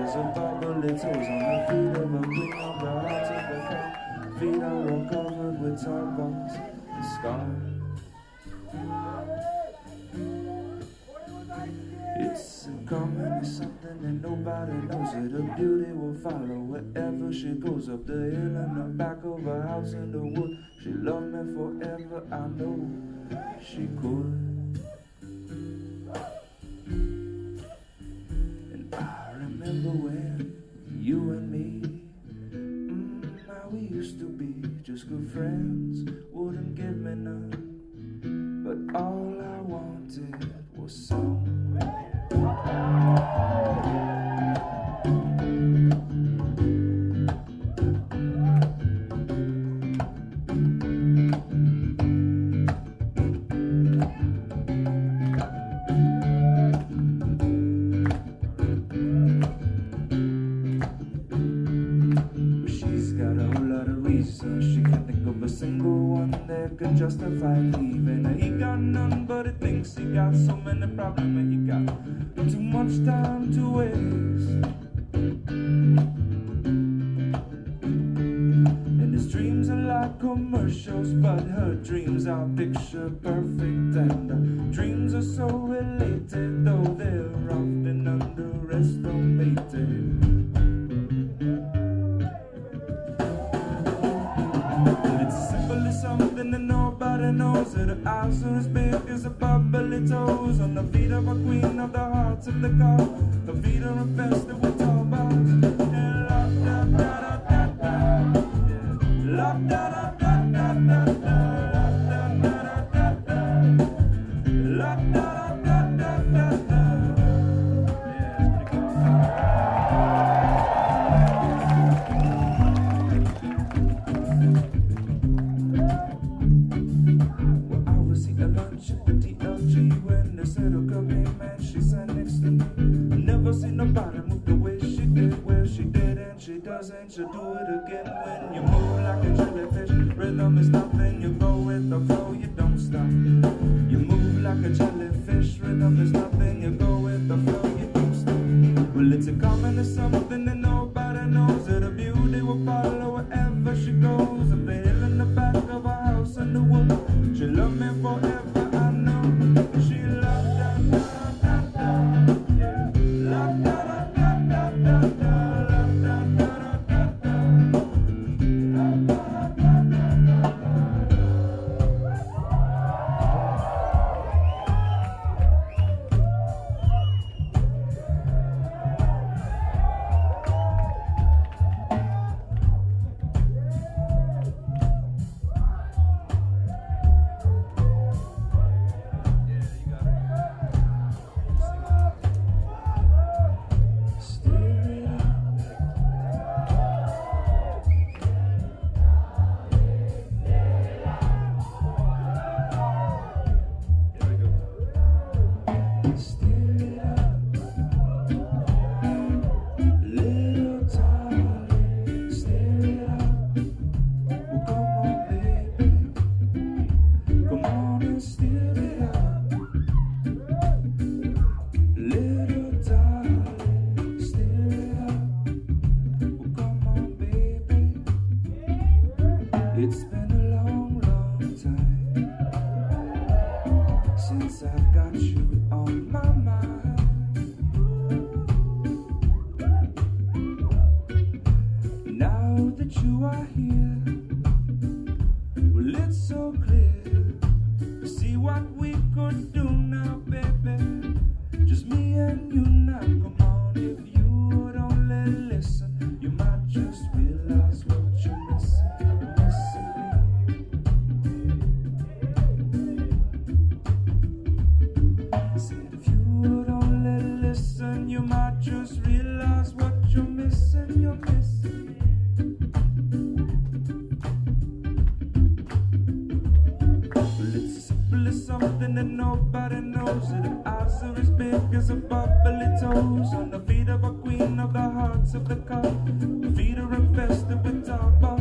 as a bubbly toes on the feet of a queen of the hearts of the car. Feet are all covered with tar bumps and scars. It's common, it's something that nobody knows it. Her beauty will follow wherever she goes. Up the hill in the back of her house in the wood. She loved me forever, I know she could. And I remember when you and me, how we used to be just good friends. Wouldn't give me none, but all I wanted was some. She's got a whole lot of reasons. She can't think of a single one that could justify leaving. He got none, but he thinks he got so many problems, and he got too much time to waste. And his dreams are like commercials, but her dreams are picture perfect. And her dreams are so related, though they're often underestimated. Something that nobody knows, that her eyes are as big as her bubbly toes. On the feet of a queen of the hearts of the car. Her feet are infested with tall bars. And la da da da da da. La da da da da da da. La da da da da da. La da da da da da da. When they said, oh, come here, man, she sat next to me. I never seen nobody move the way she did, where she did, and she doesn't. She'll do it again. When you move like a jellyfish, rhythm is nothing. You go with the flow, you don't stop. You move like a jellyfish, rhythm is nothing. You go with the flow, you don't stop. Well, it's a common, it's something that nobody knows, that her beauty will follow wherever she goes. Up the hill in the back of her house in the wood. She'll love me forever. It's been a long, long time since I've got you on my mind. Now that you are here, well, it's so clear to see what we could do now, baby. Just me and you now. Come on, if you would only listen, you might just realize what you're missing. You might just realize what you're missing, you're missing. Well, it's simple as something that nobody knows, that her eyes are as big as her bubbly toes. On the feet of a queen of the hearts of the car. Her feet are infested with tar.